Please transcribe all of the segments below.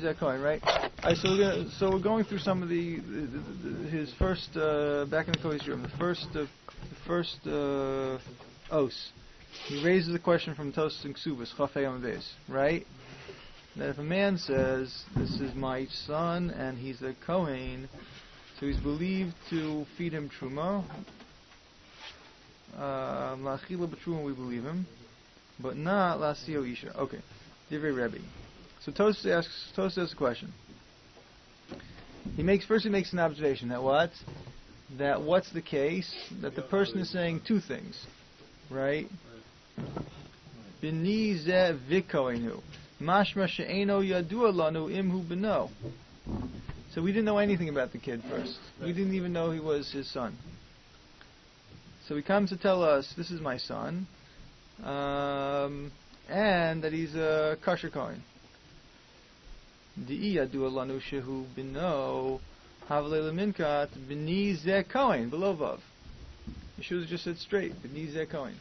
that Cohen, right? So we're going through some of his first back in the Kodesh room. The first os. He raises the question from Tosas and Ksubas, Chafei Amavez, right? That if a man says, "This is my son and he's a Kohen," so he's believed to feed him truma. La'achila b'truma, we believe him, but not la'asio isha. Okay, Divrei Rebbe. So Tosas asks a question. He makes an observation that what's the case? That the person is saying two things, right? B'ni zeh v'kohenu, mashma she'eno yadua lanu imhu b'no. So we didn't know anything about the kid first. We didn't even know he was his son. So he comes to tell us, this is my son, and that he's a kosher Kohen. Di'i yadua lanu shehu b'no, havle leminkat, b'ni zeh Kohen, below vav. Yeshua just said straight, b'ni zeh Kohen.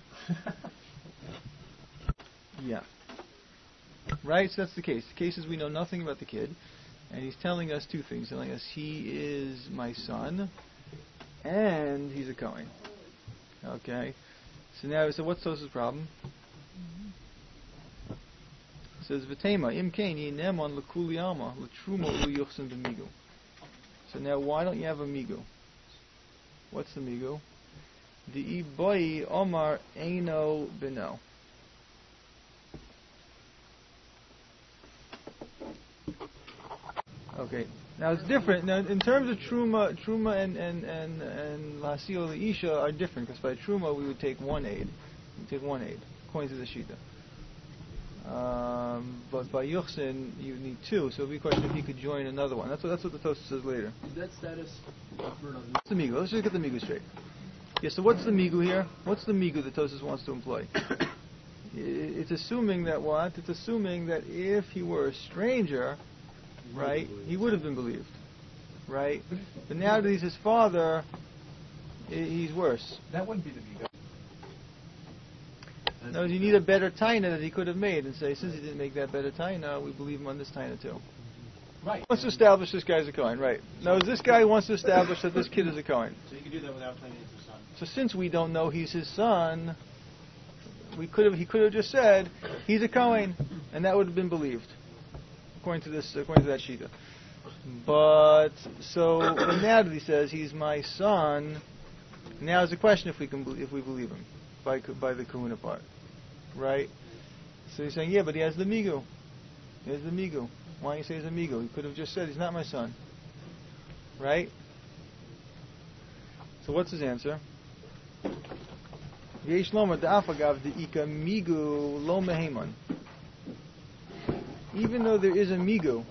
Yeah. Right, so that's the case. The case is we know nothing about the kid, and he's telling us two things. Telling us he is my son, and he's a Kohen. Okay. So what's Tos's problem? It says V'tema im kain yinemon l'kuli alma l'truma u'yuchsin b'migu. So now why don't you have a migu? What's the migu? The boy Omar Eino Beno. Okay. Now it's different. Now in terms of truma and lasio leisha are different, because by truma we would take one aid. According to the shita. But by yuchsin you need two, so it would be a question if he could join another one. That's what the Tosafos says later. Is that status? What's the migu? Let's just get the migu straight. Yeah, so what's the migu here? What's the migu that Tosafos wants to employ? It's assuming that what? It's assuming that if he were a stranger, right, he would have been believed, right? But now that he's his father, he's worse. That wouldn't be the migu. No, you need a better taina that he could have made and say, since he didn't make that better taina, we believe him on this taina too. Right. He wants to establish this guy's a Kohen, right? No, this guy wants to establish that this kid is a Kohen. So you can do that without claiming he's his son. So since we don't know he's his son, he could have just said he's a Kohen, and that would have been believed, according to that shita. But now that he says he's my son, now is the question if we believe him by the kahuna part, right? So he's saying, yeah, but he has the migu. He has the migu. Why don't you say he's a migu? He could have just said he's not my son, right? So what's his answer? Yesh lomar da'afagav de'ika migu lo meheman. Even though there is a migu,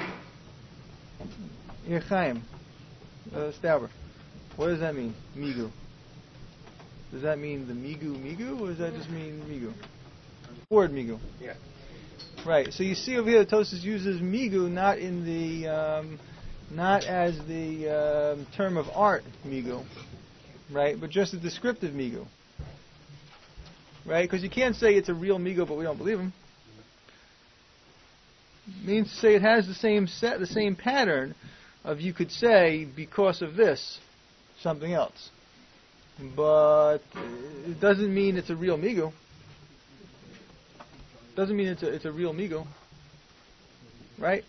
Chaim, Stauber, what does that mean? Migu. Does that mean the migu, or does that just mean migu? Word migu. Yeah. Right. So you see over here, Tosas uses migu not in the not as the term of art migu, right? But just a descriptive migu, right? Because you can't say it's a real migu, but we don't believe him. It means to say it has the same pattern of, you could say, because of this, something else. But it doesn't mean it's a real migu. Doesn't mean it's a real migu, right?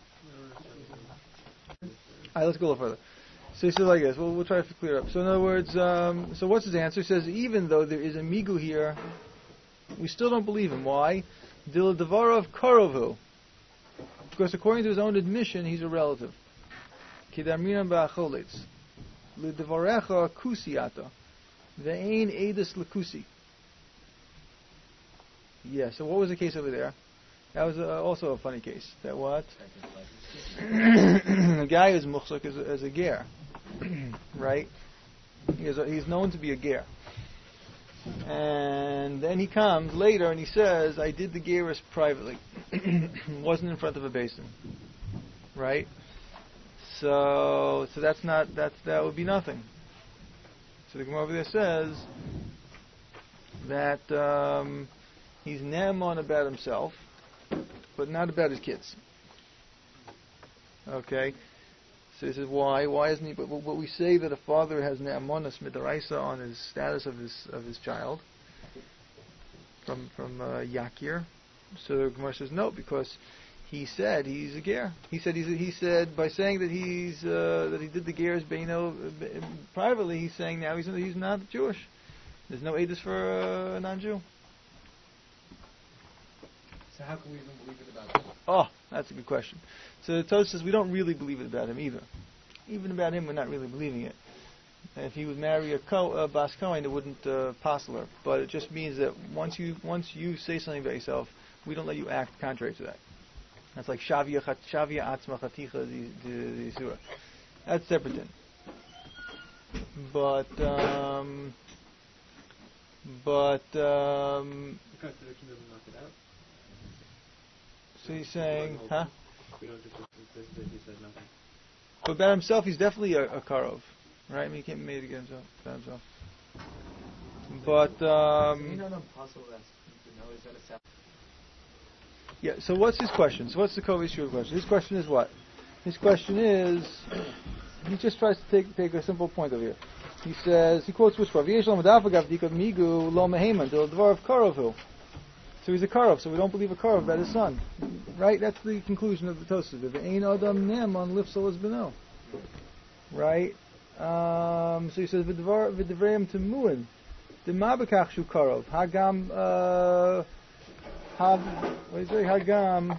All right, let's go a little further. So he says like this. We'll try to clear it up. So in other words, so what's his answer? He says even though there is a migu here, we still don't believe him. Why? Dil devarov karovu. Because according to his own admission, he's a relative. Kidamrinan ba'acholitz. L'devarecha kusiata. Ve'ein edus l'kusi. Yeah, so what was the case over there? That was also a funny case. That what? The guy is muhsuk as a ger. Right? He's known to be a ger. And then he comes later and he says, I did the gerus privately. Wasn't in front of a basin. Right? So that would be nothing. So the Gemara over there says that he's ne'eman about himself, but not about his kids. Okay. So he says, why? Why isn't he? But we say that a father has ne'amonos midaraisa on his status of his child from Yakir. So the Gemara says no, because he said he's a ger. He said by saying that that he did the ger's beino privately. He's saying now he's not Jewish. There's no edus for a non-Jew. So how can we even believe it about him? Oh, that's a good question. So the Tosfos says we don't really believe it about him either. Even about him, we're not really believing it. And if he would marry a Bas Kohen, it wouldn't passel her. But it just means that once you say something about yourself, we don't let you act contrary to that. That's like Shavia Atzma Chaticha the Surah. That's separate then. But The contradiction doesn't knock it out. So he's saying, huh? We don't just insist that he said nothing. But about himself, he's definitely a Karov, right? I mean, he can't be made against himself. But you don't know possible that's to know. Is that a sound? yeah. So what's his question? So what's the Kovi's Shur question? His question is what? His question is, he just tries to take a simple point over here. He says, he quotes which part? Migu lo meheman del dvar of Karovu. So he's a Karov, so we don't believe a Karov about his son. Right? That's the conclusion of the Tosfos. Ve'ein adam ne'eman lifsol es beno. Right? So he says, v'devreim temuin. D'ma bekach shu Karov. Hagam, what do you say? Hagam,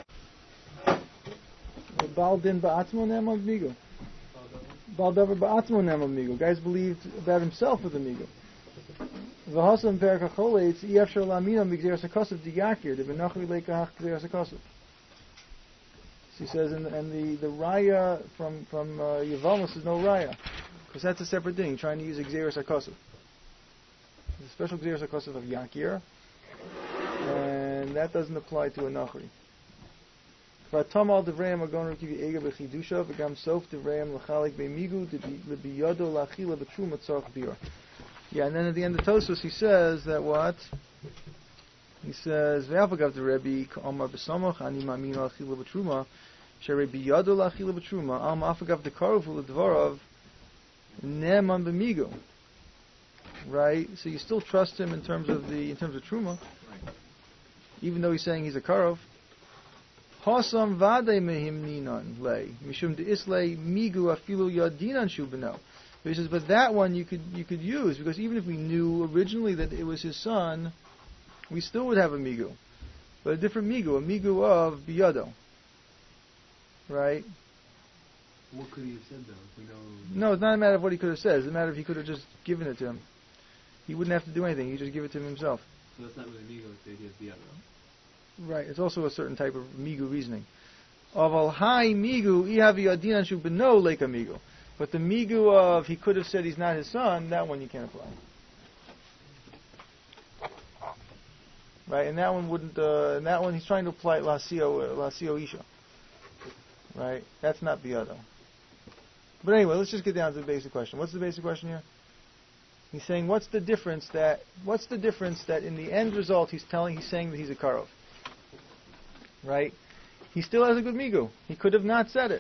Baal din ba'atzmo ne'eman migu. Baal davar ba'atzmo ne'eman migu. Guys believed about himself with the migu. V'hasam perkachole, it's efshar lamina migzeres hakosov diyakir, the benachri lekahach gzeres hakosov. She says, and the raya from Yevamos is no raya, because that's a separate thing. Trying to use gzeres hakosov, the special gzeres hakosov of Yakir, and that doesn't apply to a nachri. V'atam al devreim agon rukivi ega b'chidusha v'gam sof devreim l'chalik be'migu l'biyodo l'achila b'trum atzarch bira. Yeah, and then at the end of Tosfos he says that what? He says, "Ve'afagav the Rebbe ka'amar b'samach ani ma'min l'achila b'truma, she'Rebbe yado l'achila b'truma, al ma'afagav the karuv l'dvarav ne'man b'migu." Right. So you still trust him in terms of truma, even though he's saying he's a karov. Hasam vade mehim ninan lei mishum de'islei migu afilu yadinan shu b'no. He says, but that one you could use, because even if we knew originally that it was his son, we still would have a migu, but a different migu, a migu of biyado, right? What could he have said though? If we know... No, it's not a matter of what he could have said. It's a matter of he could have just given it to him. He wouldn't have to do anything. He just give it to him himself. So that's not really migu. It's the idea of biyado. Right. It's also a certain type of migu reasoning. Aval hai migu ihavi adinan shu beno leka migu. But the migu of he could have said he's not his son, that one you can't apply. Right, and that one wouldn't. And that one he's trying to apply lasio isha. Right, that's not biyado. But anyway, let's just get down to the basic question. What's the basic question here? He's saying, what's the difference that in the end result he's saying that he's a karov. Right, he still has a good migu. He could have not said it.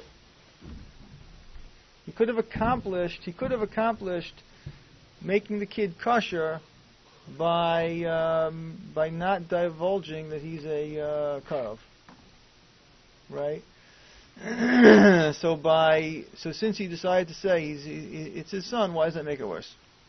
He could have accomplished making the kid kosher by not divulging that he's a karov, right? So since he decided to say it's his son, why does that make it worse?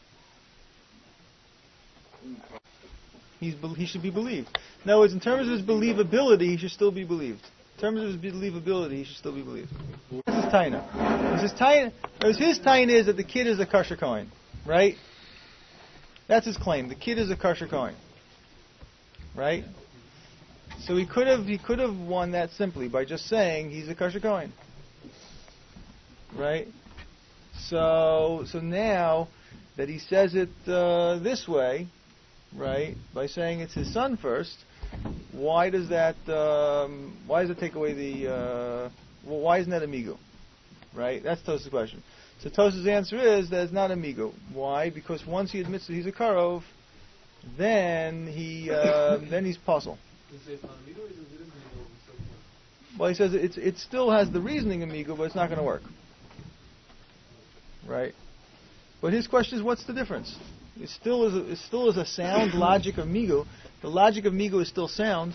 He should be believed. In other words, in terms of his believability, he should still be believed. In terms of his believability, he should still be believed. This is taina. His taina is that the kid is a kosher kohen, right? That's his claim. The kid is a kosher kohen, right? So he could have won that simply by just saying he's a kosher kohen, right? So now that he says it this way, right, by saying it's his son first. Why does that take away the? Why isn't that a migu? Right. That's Tosfos' question. So Tosfos' answer is that it's not a migu. Why? Because once he admits that he's a karov, then he's puzzle. Well, he says it still has the reasoning of Migu, but it's not going to work. Right? But his question is, what's the difference? It still is a sound logic of Migu. The logic of Migu is still sound.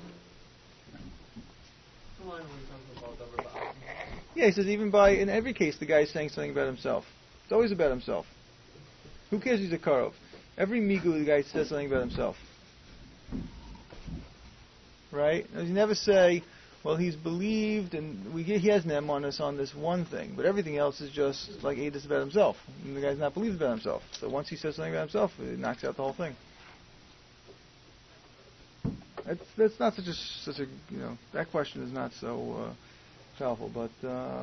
Yeah, he says in every case the guy is saying something about himself. It's always about himself. Who cares if he's a Karov? Every Migu the guy says something about himself. Right? He never say, well, he's believed and he has Ne'emanus on this one thing, but everything else is just like Eidos about himself. And the guy's not believed about himself. So once he says something about himself, it knocks out the whole thing. That's not such a that question is not so powerful, but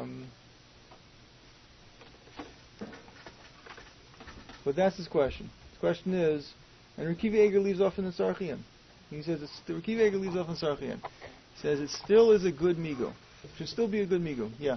that's his question. His question is, and Rekiva Eger leaves off in the Sarchian. He says Rekiva Eger leaves off in Sarchian. He says it still is a good migu. Should still be a good migu. Yeah.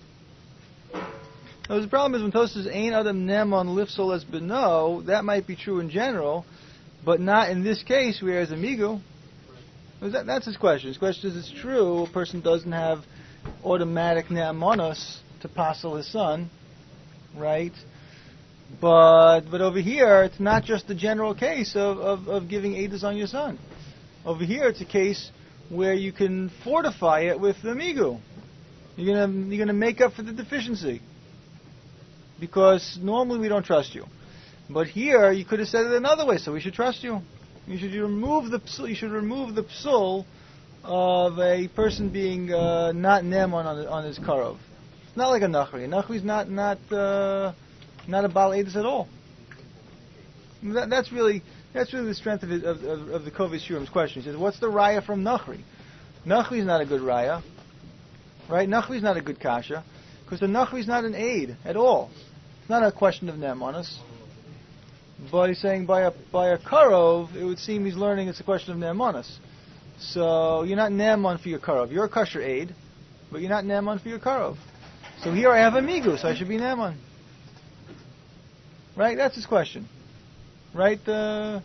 Now the problem is when Tosfos says Ein Adam Ne'eman Lifsol Es Beno, that might be true in general, but not in this case where it's a migu. That's his question. His question is, it's true, a person doesn't have automatic ne'amanos to passel his son, right? But over here, it's not just the general case of giving Eidos on your son. Over here, it's a case where you can fortify it with the migu. You're gonna make up for the deficiency. Because normally we don't trust you. But here, you could have said it another way, so we should trust you. You should remove the psul of a person being not ne'eman on his karov. It's not like a nachri. A nachri's not a bal edus at all. That's really the strength of the Kovei Shurim's question. He says, "What's the raya from nachri? Nachri's not a good raya, right? Nachri's not a good kasha because the nachri's not an aid at all. It's not a question of ne'emanos." But he's saying by a karov, it would seem he's learning it's a question of ne'emanos. So you're not ne'eman for your karov. You're a kosher aid, but you're not ne'eman for your karov. So here I have a migu, so I should be ne'eman. Right? That's his question. Right, Aaron?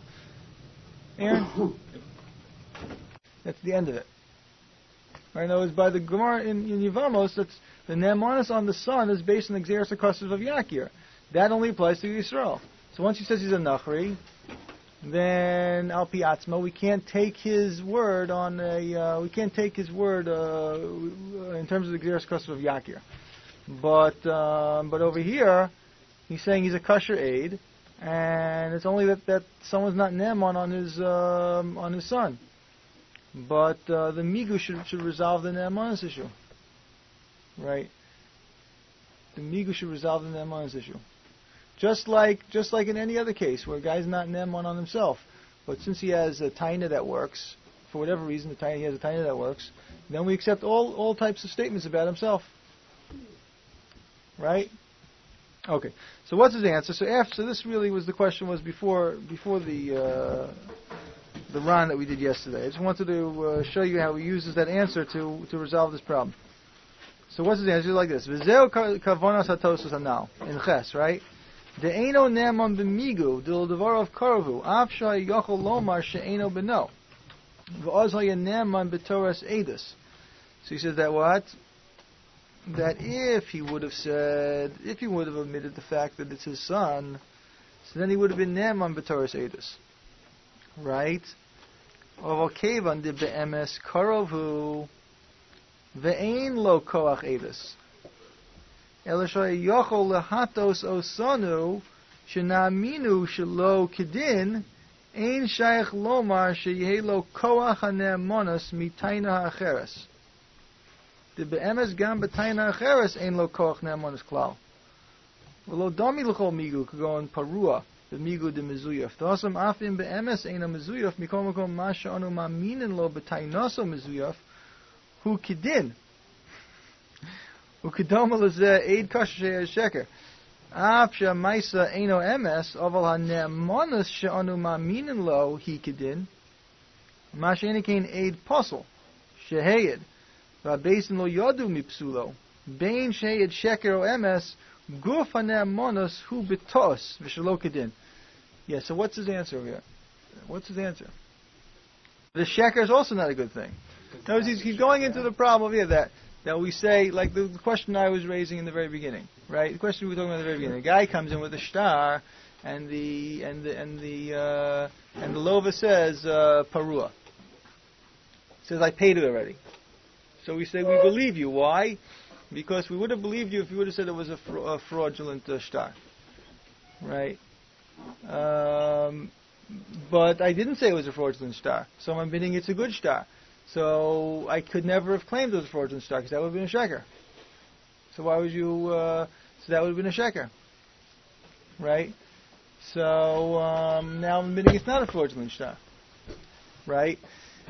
That's the end of it. Right? In other words, by the Gemara in Yevamos, that's the ne'emanos on the son is based on the Xeris Akosov of Yakir. That only applies to Yisrael. So once he says he's a nachri, then al pi atzma, we can't take his word in terms of the Xeris Kosov of Yakir. But over here, he's saying he's a kosher aid, and it's only that someone's not ne'eman on his son. But the migu should resolve the ne'emanos issue, right? The migu should resolve the ne'emanos issue. Just like in any other case where a guy's not ne'eman on himself, but since he has a taina that works, for whatever reason he has a taina that works, then we accept all types of statements about himself. Right? Okay. So what's his answer? So this really was the question was before the Ran that we did yesterday. I just wanted to show you how he uses that answer to resolve this problem. So what's his answer? Like this: V'zeu kavonas hatosos anal in ches, right? De'eno ne'eman b'migu dil devar of karvu afshay yochol lomar she'eno b'no v'oz haya ne'eman b'toras edus. So he says that what? That if he would have omitted the fact that it's his son, so then he would have been ne'eman b'toras edus, right? Or kevan de be'emes karvu ve'ein lo koach edus. Elishay yochol lehatos osanu shenaminu shelo kedin ein shaykh lomar sheyehelo koach hane'emonos mitaina ha'acheres. The be'emes gam b'taina ha'acheres ein lo koach ne'emonos klal. V'lo domi l'chol migu kagon parua b'migu de mezuyaf. D'osam afim be'emes ein a mezuyaf mikom makom ma she'anu ma'minin lo b'tainoso mezuyaf hu kedin. Ukidoma lezeh eid kasher sheker. Af she'maisa eino emes aval hane'emonos she'anu ma'minin lo hi kedin. Ma she'eni kein eid posel sheheyed v'abesin lo yodu mipsulo bein sheheyed sheker o emes guf hane'emonos hu betos v'shelo kedin. Yeah. So what's his answer here? What's his answer? The sheker is also not a good thing. No, he's going into the problem of that we say, like the question I was raising in the very beginning, right? The question we were talking about in the very beginning. A guy comes in with a star, and the lova says parua. Says I paid it already. So we say we believe you. Why? Because we would have believed you if you would have said it was a fraudulent star, right? But I didn't say it was a fraudulent star, so I'm admitting it's a good star. So I could never have claimed it was a fraudulent star because that would have been a sheker. So why would you? So that would have been a sheker, right? So now I'm admitting it's not a fraudulent star, right?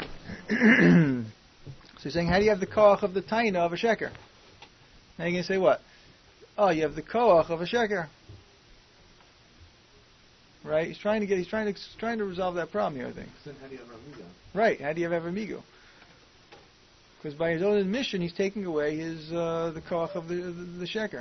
So he's saying, how do you have the koach of the taina of a sheker? Now you're going to say what? Oh, you have the koach of a sheker, right? He's trying to resolve that problem here, I think. Then how do you have Amigo? Right? How do you have Amigo? Because by his own admission, he's taking away his the koach of the sheker.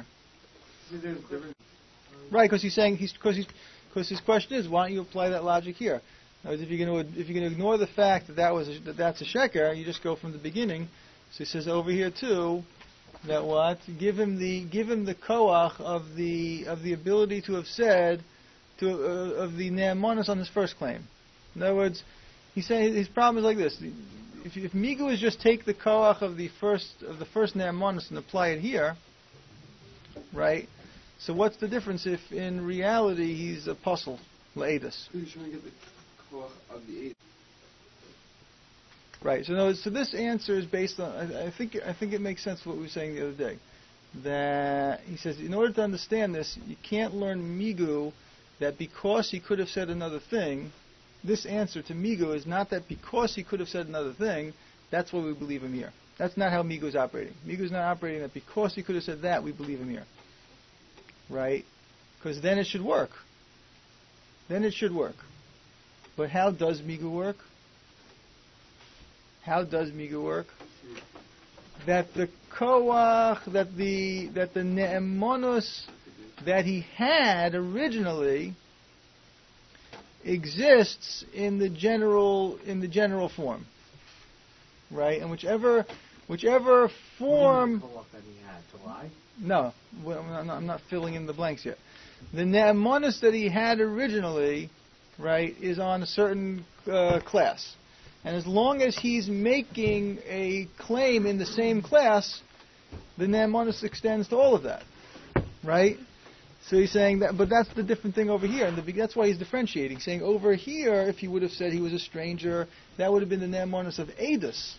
Right? Because he's saying because his question is, why don't you apply that logic here? If you're going to ignore the fact that that's a sheker, you just go from the beginning. So he says over here too that what give him the koach of the ability to have said of the ne'emonos on his first claim. In other words, he's saying his problem is like this: if Migu is just take the koach of the first ne'emonos and apply it here, right? So what's the difference if in reality he's a puzzle le'edus? He's trying to get the koach of the 8. Right. So this answer is based on. I think it makes sense what we were saying the other day. That he says in order to understand this, you can't learn Migu that because he could have said another thing. This answer to Migu is not that because he could have said another thing. That's why we believe him here. That's not how Migu is operating. Migu is not operating that because he could have said that we believe him here. Right? Because then it should work. But how does Migu work? How does Migu work? That the koach, that the ne'emonos that he had originally exists in the general form, right? And whichever form. That he had to lie? No, I'm not filling in the blanks yet. The ne'emonos that he had originally, right, is on a certain class. And as long as he's making a claim in the same class, the ne'emonos extends to all of that, right? So he's saying that, but that's the different thing over here. And that's why he's differentiating, saying over here, if he would have said he was a stranger, that would have been the ne'emonos of Edus.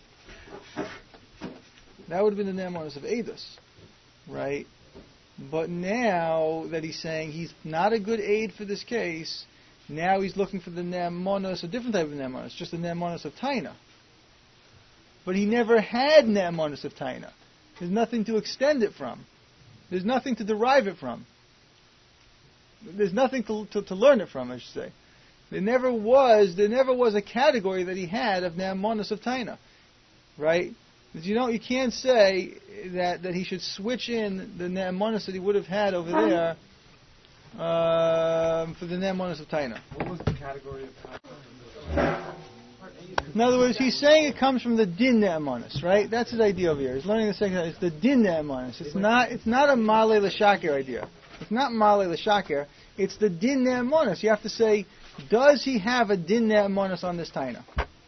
That would have been the ne'emonos of Edus, right? But now that he's saying he's not a good aid for this case, now he's looking for the ne'emonos, a different type of ne'emonos, just the ne'emonos of taina. But he never had ne'emonos of taina. There's nothing to extend it from. There's nothing to derive it from. There's nothing to learn it from, I should say. There never was a category that he had of ne'emonos of taina, right? You can't say that he should switch in the ne'emonos that he would have had over there for the ne'emonos of taina. What was the category of taina? In other words, he's saying it comes from the din ne'emonos, right? That's his idea over here. He's learning the second. It's the din ne'emonos. It's not a male l'shaker idea. It's not male l'shaker. It's the din ne'emonos. You have to say, does he have a din ne'emonos on this taina?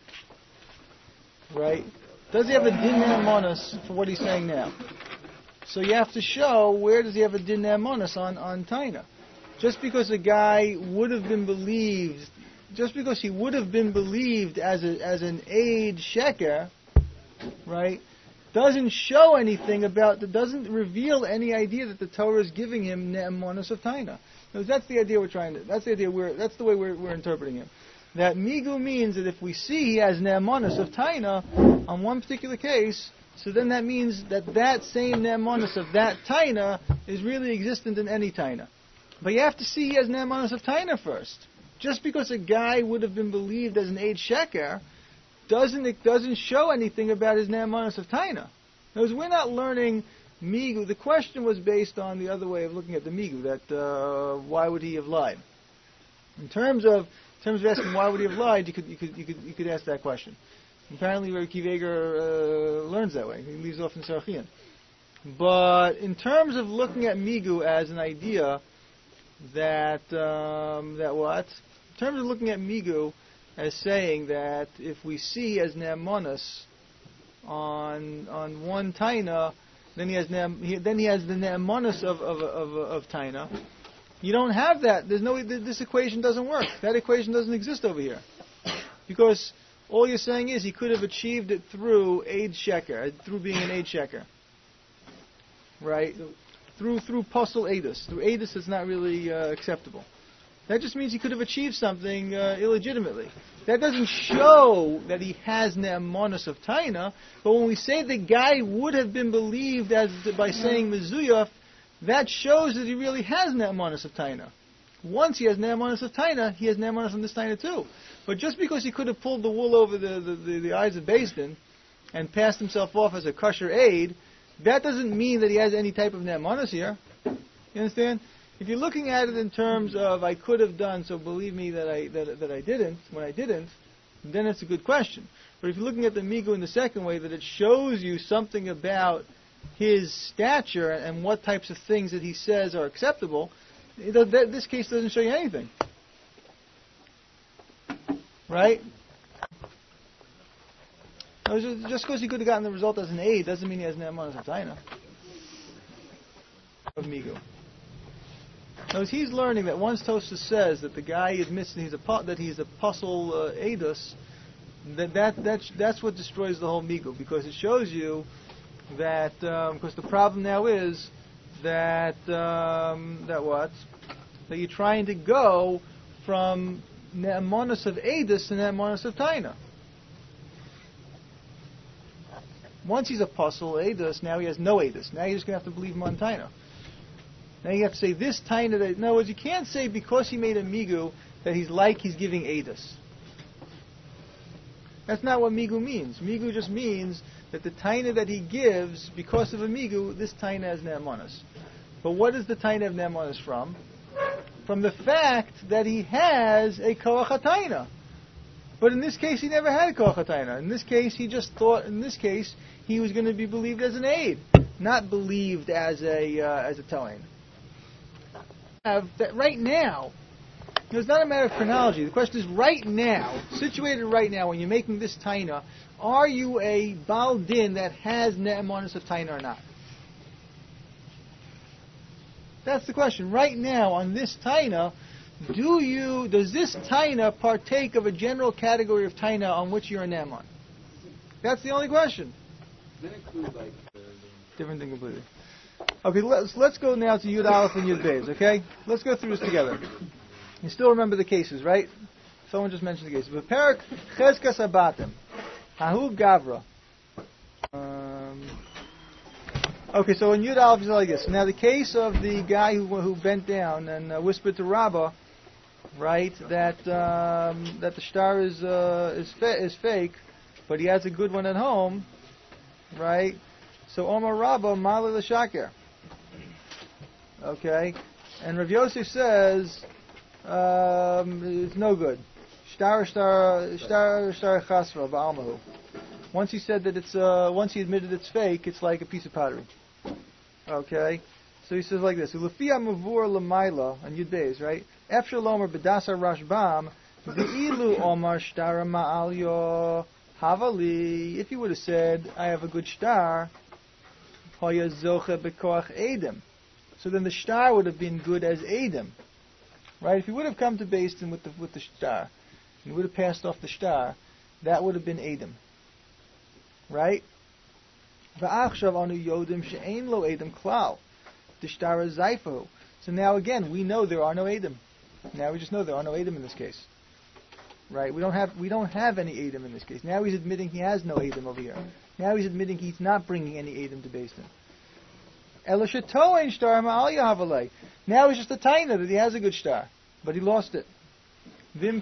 Right? Does he have a din ne'emonos for what he's saying now? So you have to show where does he have a din ne'emonos on taina. Just because a guy would have been believed, just because he would have been believed as an aid sheker, right, doesn't show anything doesn't reveal any idea that the Torah is giving him ne'emonos of taina. That's the idea that's the way we're interpreting it. That migu means that if we see he has ne'emonos of taina on one particular case, so then that means that same ne'emonos of that taina is really existent in any taina. But you have to see he has ne'emonos of taina first. Just because a guy would have been believed as an aid sheker doesn't show anything about his ne'emonos of taina. Because we're not learning migu. The question was based on the other way of looking at the migu, that why would he have lied? In terms of asking why would he have lied, you could ask that question. Apparently, Rabbi Akiva Eiger learns that way. He leaves off in Sarachian. But in terms of looking at Migu as an idea that what? In terms of looking at Migu as saying that if we see as Ne'emonos on one Taina, then he has the Ne'emonos of Taina. You don't have that. This equation doesn't work. That equation doesn't exist over here. Because all you're saying is he could have achieved it through Eid Sheker, through being an Eid Sheker. Right? Through Posel Eidus. Through Eidus it's not really acceptable. That just means he could have achieved something illegitimately. That doesn't show that he has Ne'emonos of Taina, but when we say the guy would have been believed by saying Mezuyaf, that shows that he really has Ne'emonos of Taina. Once he has Ne'emonos of Taina, he has Ne'emonos on this Taina too. But just because he could have pulled the wool over the eyes of Beis Din and passed himself off as a kosher aid, that doesn't mean that he has any type of Ne'emonos here. You understand? If you're looking at it in terms of I could have done, so believe me that I didn't, when I didn't, then it's a good question. But if you're looking at the Migu in the second way, that it shows you something about his stature and what types of things that he says are acceptable, this case doesn't show you anything. Right? Just because he could have gotten the result as an aid doesn't mean he has Ne'emonos of Taina. Of Migu. Now, he's learning that once Tosfos says that the guy admits that he's a Posel Eidus, that's what destroys the whole Migu, because it shows you that because the problem now is that you're trying to go from Ne'emonos of Eidus to Ne'emonos of Taina. Once he's a Posel Eidus, now he has no Eidus. Now you're just going to have to believe him on Taina. Now you have to say this Taina that... In other words, you can't say because he made a Migu that he's giving Eidus. That's not what Migu means. Migu just means that the Taina that he gives, because of a Migu, this Taina has Ne'emonos. But what does the Taina have Ne'emonos from? From the fact that he has a Koach HaTaina. But in this case, he never had a Koach HaTaina. In this case, he just thought, he was going to be believed as an aid, not believed as a Toin. That right now, it's not a matter of chronology. The question is right now, situated right now, when you're making this Taina, are you a Baal Din that has Ne'emonos of Taina or not? That's the question. Right now, on this Taina, does this Taina partake of a general category of Taina on which you're a Ne'emon? That's the only question. Does that include Different thing completely. Okay, let's go now to Yud Aleph and Yud Beis, okay? Let's go through this together. You still remember the cases, right? Someone just mentioned the cases. But Perak Cheskas Abatim. Hahu Gavra. Okay, so in Yud Aleph, it's like this. Now, the case of the guy who bent down and whispered to Rabbah, right, that the star is fake, but he has a good one at home, right? So Omar Rabbah Mali l'Shaker. Okay, and Rav Yosef says it's no good. Shtar chasra ba'almahu. Once he said that once he admitted it's fake, it's like a piece of pottery. Okay, so he says like this: Ulafia mavur l'mayla on Yud Beis, right? Efshar lomer b'dasar rashbam v'ilu Omar shtar ma'alyo havali. If he would have said, "I have a good shtar," hoya zoche bekoach edem. So then the shtar would have been good as edem, right? If he would have come to Beis Din with the shtar, he would have passed off the shtar, that would have been edem, right? V'achshav anu yodim she'ein lo edem klal, the shtar is zayfahu. So now again, we know there are no edem. Now we just know there are no edem in this case, right? We don't have any edem in this case. Now he's admitting he has no edem over here. Now he's admitting he's not bringing any edem to Beis Din. Now it's just a taina that he has a good shtar, but he lost it. Now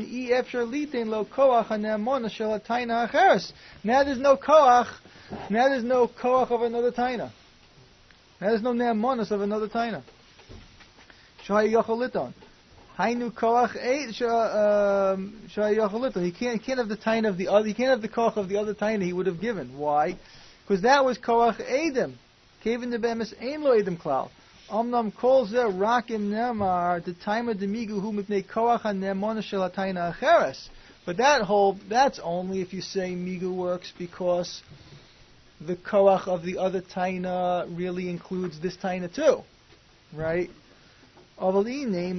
there's no koach. Now there's no koach of another taina. Now there's no ne'emonos of another taina. Hainu koach shayacholito. He can't have the taina of the other. He can't have the koach of the other taina he would have given. Why? Because that was koach edim. Kevin the bemis ein lo edim klal. Omnam kol ze rakim nemar the time of the migu hu mipnei koach hanemona shel taina acheres. But that's only if you say migu works because the koach of the other taina really includes this taina too, right? But if you're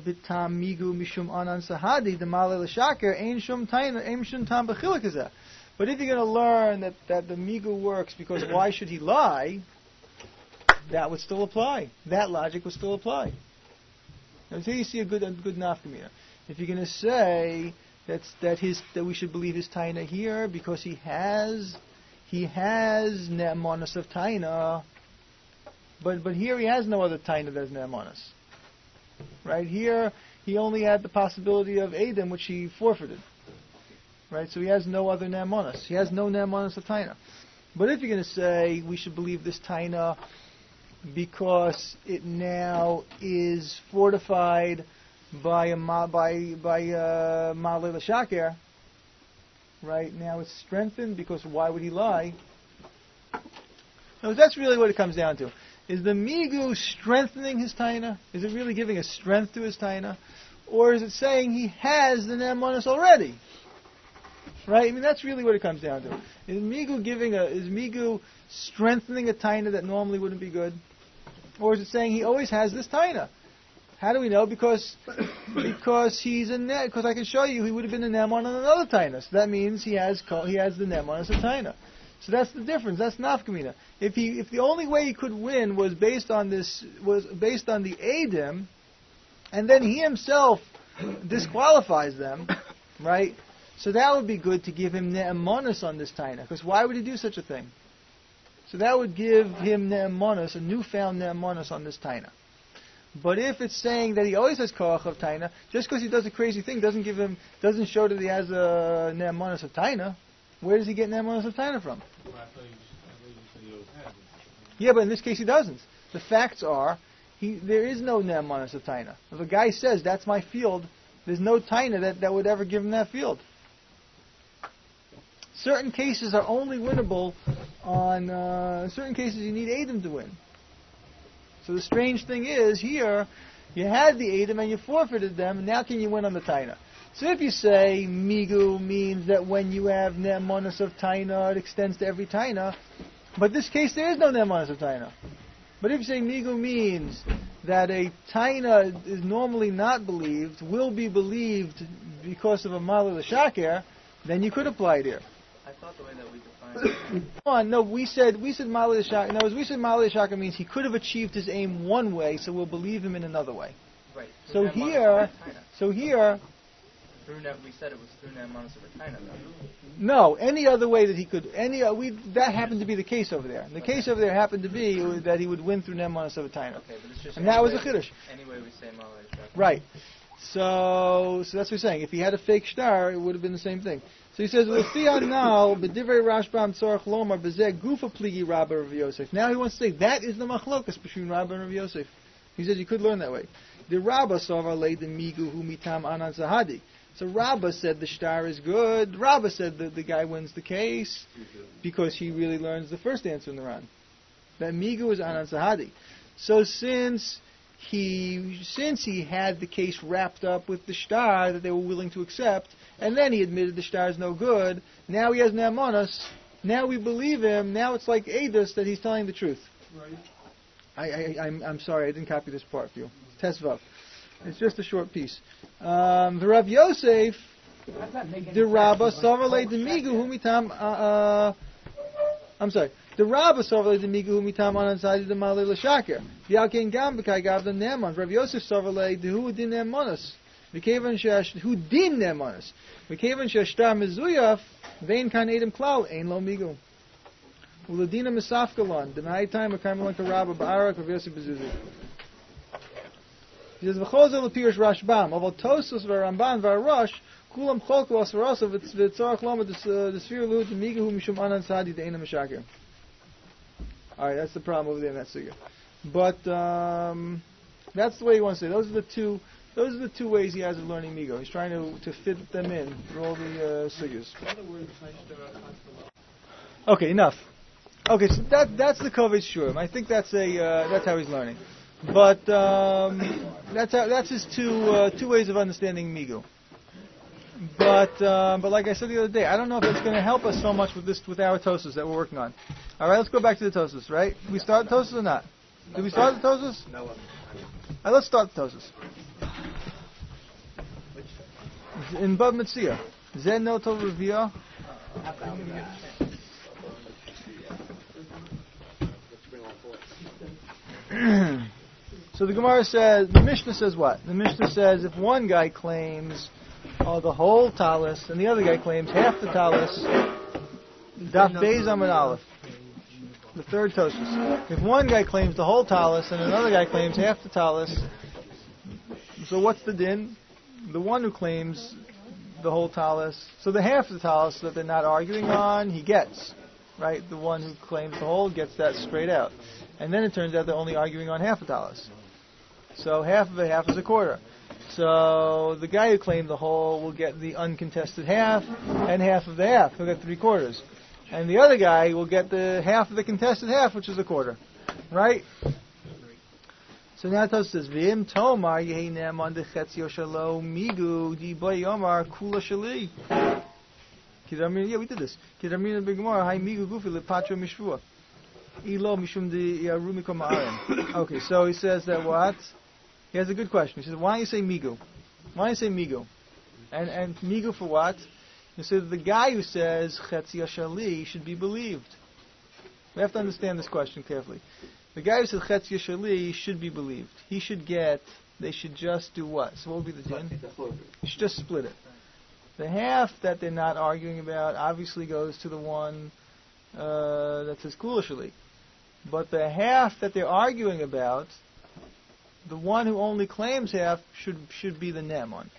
going to learn that the migu works because why should he lie, that would still apply. That logic would still apply. Now, here you see a good nafkamina. If you're going to say that we should believe his taina here because he has ne'emanos of taina, but here he has no other taina that's ne'emanos. Right here, he only had the possibility of Edom, which he forfeited. Right, so he has no other ne'emanos. He has no ne'emanos of taina. But if you're going to say we should believe this taina because it now is fortified by Ma'alei L'Shaker, right? Now it's strengthened because why would he lie? So that's really what it comes down to. Is the migu strengthening his taina? Is it really giving a strength to his taina? Or is it saying he has the ne'emanos already? Right? I mean, that's really what it comes down to. Is migu strengthening a taina that normally wouldn't be good? Or is it saying he always has this taina? How do we know? Because I can show you he would have been a ne'eman on another taina. So that means he has the ne'eman as a taina. So that's the difference. That's nafkamina. If the only way he could win was based on the Edim, and then he himself disqualifies them, right? So that would be good to give him ne'emanos on this taina. Because why would he do such a thing? So that would give him ne'emanos, a newfound ne'emanos on this taina. But if it's saying that he always has koach of taina, just because he does a crazy thing doesn't show that he has a ne'emanos of taina. Where does he get ne'emanos of taina from? Well, I thought you said he always had it. Yeah, but in this case he doesn't. The facts are, there is no ne'emanos of taina. If a guy says, that's my field, there's no taina that would ever give him that field. Certain cases are only winnable on, certain cases you need Edom to win. So the strange thing is, here, you had the Edom and you forfeited them, and now can you win on the taina? So if you say migu means that when you have ne'emanos of taina, it extends to every taina, but in this case there is no ne'emanos of taina. But if you say migu means that a taina is normally not believed, will be believed because of a Ma'alei L'Shaker, then you could apply it here. I thought the way that we defined it. No, we said Ma'alei L'Shaker. No, we said Ma'alei L'Shaker means he could have achieved his aim one way, so we'll believe him in another way. Right. So here. We said it was through ne'emanos of a taina. No, any other way that he could. That happened to be the case over there. The case over there happened to be that he would win through ne'emanos of a taina. Okay, but it's just. And that was a chiddush. Anyway, we say Ma'alei L'Shaker. Right. So that's what he's saying. If he had a fake star, it would have been the same thing. So he says, now he wants to say that is the machlokas between Rabba and Rav Yosef. He says you could learn that way. The Rabba the migu hu mitam anan zahadi. So Rabba said the star is good. Rabba said that the guy wins the case because he really learns the first answer in the Ran. That migu is anan zahadi. So since he had the case wrapped up with the star that they were willing to accept, and then he admitted the star is no good, now he has ne'emanos, now we believe him, now it's like Eidos that he's telling the truth. Right. I'm sorry, I didn't copy this part for you. It's Tesvav. It's just a short piece. The Rav Yosef, the Rabba, Savarle Demigu, Humitam, I'm sorry. The Rabba Savarle Demigu, Humitam, Anansadi, the Ma'alei L'Shaker. V'alkein gam b'kai gav the Ne'eman. Rav Yosef Savarle, the Hu din Ne'emanos. V'kevan shesh, Hu din Ne'emanos. V'kevan shesh shtar mezuyaf, vein kan edem klal, ein lo migu. Uladina misafkalon, denai time, a kaimalan karabba, ba'arak, Rav Yosef bezuzi. He says, "V'chozel l'pirish Rashbam, aval Tosos v'Ramban v'Arosh, kulam cholku asvarosav v'tzarach loma d'sfir luhu d'migahu mishum anan sadi de'ena mishakir." All right, that's the problem over there in that sugya. But that's the way you want to say. Those are the two Those are the two ways he has of learning Migo. He's trying to fit them in for all the sugyas. Okay, enough. Okay, so that's the Kovetz Shurim. I think that's how he's learning. But that's his two ways of understanding Migo. But like I said the other day, I don't know if it's going to help us so much with our Tosas that we're working on. All right, let's go back to the Tosas. Right? Did we start the Tosas or not? Did we start the Tosas? No. All right, let's start the Tosas. In Bab Metzia, Zen Noto Revia. So the Gemara says, the Mishnah says what? The Mishnah says if one guy claims the whole talis and the other guy claims half the talis, Daf Beis Amud Aleph, the third Tosfos. If one guy claims the whole talis and another guy claims half the talis, so what's the din? The one who claims the whole talis, so the half of the talis that they're not arguing on, he gets, right? The one who claims the whole gets that straight out. And then it turns out they're only arguing on half a talis. So half of a half is a quarter. So the guy who claimed the whole will get the uncontested half, and half of the half. He'll get 3/4. And the other guy will get the half of the contested half, which is a quarter. Right? So now Tosfos says, V'im tomar yehinam on dechetzio shalo migu di boy yomar kula shali. Yeah, we did this. Kidamin b'gemara hay migu gufi lepatro mishvua. Ilo mishum di yarumi komaarim. Okay, so he says that what? He has a good question. He says, why don't you say migu? Why don't you say migu? And migu for what? He says the guy who says chetzio shali should be believed. We have to understand this question carefully. The guy who says chetzio shali should be believed. He should get. They should just do what? So what would be the din? You should just split it. The half that they're not arguing about obviously goes to the one that says kula shali. But the half that they're arguing about, the one who only claims half should be the Ne'eman.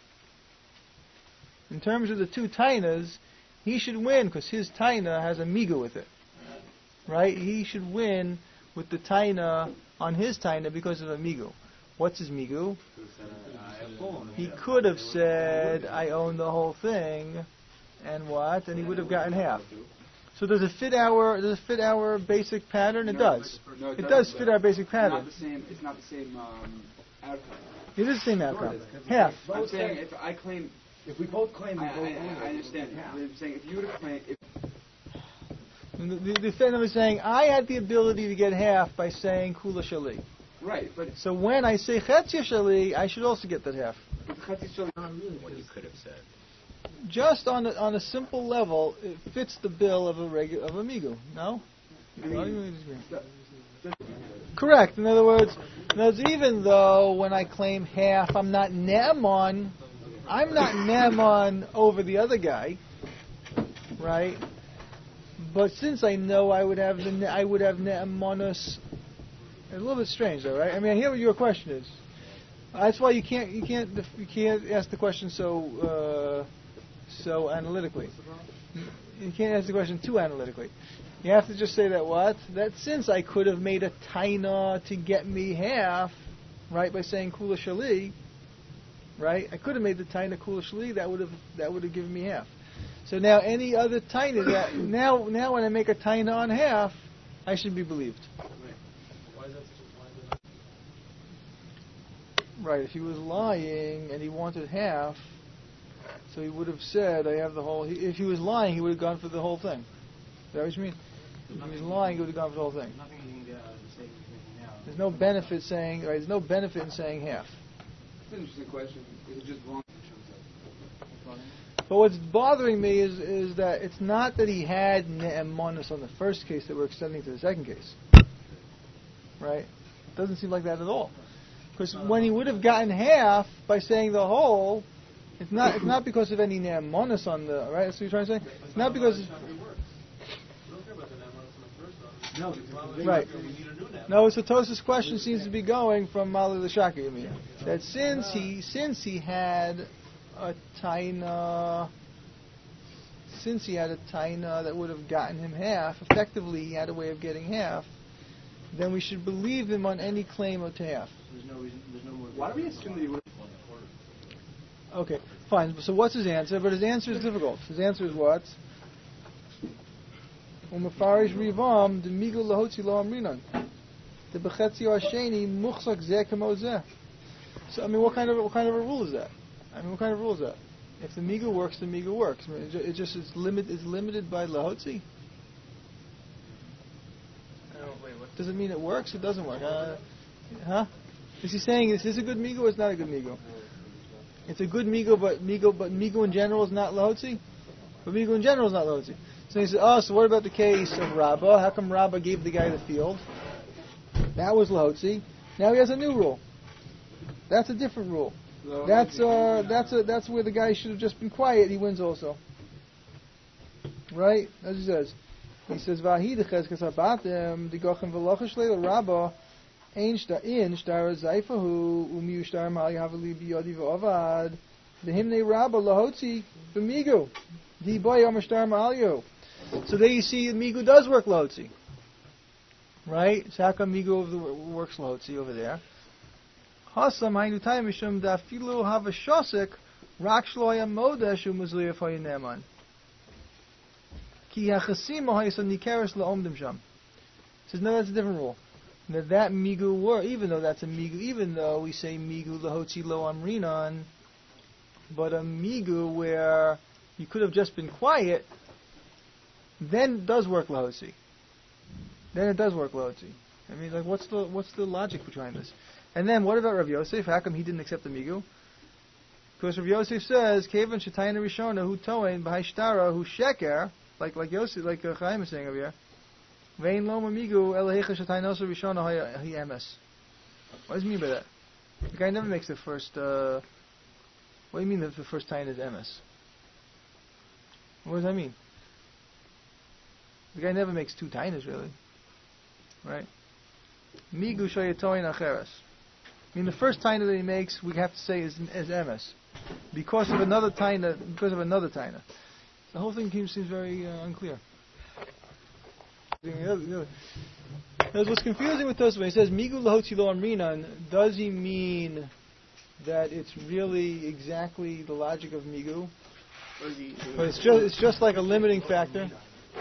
In terms of the two tainas, he should win because his taina has a migu with it. Right? He should win with the taina on his taina because of a migu. What's his migu? He could have said, I own the whole thing, and what? And he would have gotten half. So does it fit our basic pattern? It does. No, it does fit our basic pattern. It's not the same outcome. It is the same outcome. Half. I'm saying if we both claim, I understand. Yeah. But I'm saying if you would have claimed, The defendant was saying, I had the ability to get half by saying kula shali. right, but So when I say chetzia shali, I should also get that half. what you could have said. Just on a simple level, it fits the bill of a migu. No? Correct. In other words, even though when I claim half, I'm not ne'eman over the other guy, right? But since I know I would have ne'emanus, a little bit strange, though, right? I mean, I hear what your question is. That's why you can't ask the question so analytically. You can't ask the question too analytically. You have to just say that since I could have made a taina to get me half, right, by saying kula shali, right? I could have made the taina kula shali, that would have given me half. So now any other taina that now when I make a taina on half, I should be believed. Right, if he was lying and he wanted half, so he would have said, I have the whole... If he was lying, he would have gone for the whole thing. Is that what you mean? If he was lying, he would have gone for the whole thing. There's no benefit saying... Right, there's no benefit in saying half. It's an interesting question. Is it just wrong? But what's bothering me is that it's not that he had ne'emanus on the first case that we're extending to the second case. Right? It doesn't seem like that at all. Because when he would have gotten half by saying the whole, it's not because of any ne'emanus on the... Right? That's what you're trying to say? It's not because... No, right. No, so Tos's question seems to be going from Mali L'Shaka, you mean. That since he had a taina that would have gotten him half, effectively he had a way of getting half, then we should believe him on any claim of half. There's no reason. There's no more. Why do we assume that he would Okay, fine. So what's his answer? But his answer is difficult. His answer is what? Umafarish rivam de migul lahotzi lo amrinan. The bechetzi asheni muchzak zeh kamo zeh. So I mean, what kind of a rule is that? What kind of rule is that? If the migul works, the migul works. I mean, it's limited by lahotzi. Does it mean it works? It doesn't work. Is he saying is this a good migu or it's not a good migu? It's a good migu, but migu in general is not lahotzi? But migu in general is not lahotzi. So he says, so what about the case of Rabbah? How come Rabbah gave the guy the field? That was lahotzi. Now he has a new rule. That's a different rule. That's where the guy should have just been quiet. He wins also. Right? As he says. He says, "Vahidches kasabatem digochem v'lochish leil Rabbah ein shtar zayfahu umiu shtar mal yahavli biyodi v'ovad v'himnei Rabbah lahotzi b'migu di boy yom shtar malyo." So there you see, migu does work lahotzi, right? So how come migu works lahotzi over there? Hasam hainu tayim mishum dafilu havashosik rak shloya modesh umuzliya fayineman. Says no, that's a different rule. That migu were, even though that's a migu, even though we say migu lahotzi lo amrinan, but a migu where you could have just been quiet, then it does work lahotzi. Then it does work lahotzi. I mean, like, what's the logic behind this? And then what about Rav Yosef? How come he didn't accept the migu? Because Rav Yosef says, "Kevan shetayna rishona hu toin b'haishtara hu sheker." Like Yosef, like Chaim is saying over here. Vein lo mamigu elahecha shetaynosa rishona hi emes. What does he mean by that? The guy never makes the first. What do you mean that the first tain is emes? What does that mean? The guy never makes two tainas, really, right? Migu shayatoin acheres. I mean, the first taina that he makes, we have to say is emes, because of another taina. The whole thing seems very unclear. That's what's confusing with Tosfos. He says migu lahotzi lo amrinan. Does he mean that it's really exactly the logic of migu? But it's just like a limiting factor.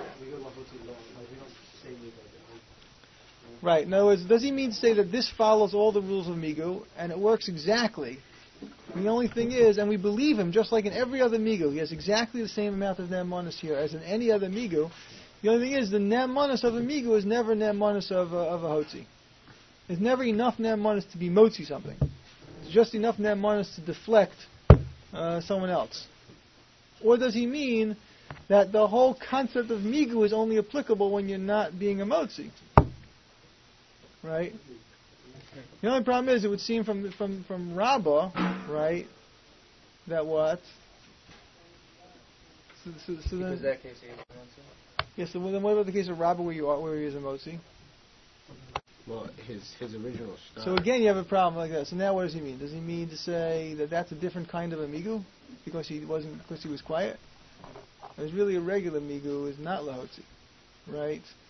Right. In other words, does he mean to say that this follows all the rules of migu and it works exactly? And the only thing is, and we believe him, just like in every other migu, he has exactly the same amount of nem here as in any other migu. The only thing is, the nem of a migu is never nem of a hotzi. There's never enough nem to be motzi something. It's just enough nem to deflect someone else. Or does he mean that the whole concept of migu is only applicable when you're not being a motzi? Right? The only problem is, it would seem from Rabbah, right, that what? So then, that case he is a motzi? Yes. So then, what about the case of Rabbah where he is a motzi? Well, his original style. So again, you have a problem like that. So now, what does he mean? Does he mean to say that that's a different kind of a migu because he was quiet? There's really a regular migu is not lahotzi, right?